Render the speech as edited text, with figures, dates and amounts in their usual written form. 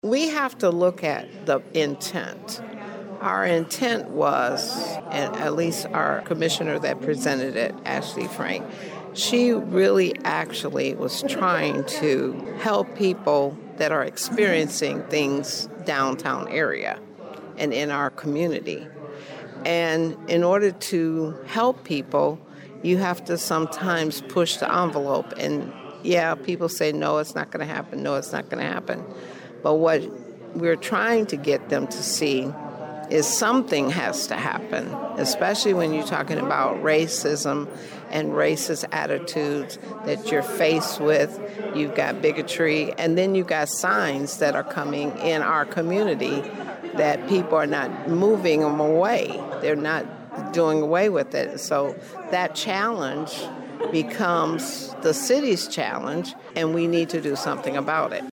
We have to look at the intent. Our intent was, and at least our commissioner that presented it, Ashley Frank, she really actually was trying to help people that are experiencing things downtown area and in our community. And in order to help people, you have to sometimes push the envelope. And yeah, people say, no, it's not going to happen. No, it's not going to happen. But what we're trying to get them to see is something has to happen, especially when you're talking about racism and racist attitudes that you're faced with. You've got bigotry, and then you've got signs that are coming in our community that people are not moving them away. They're not doing away with it. So that challenge becomes the city's challenge, and we need to do something about it.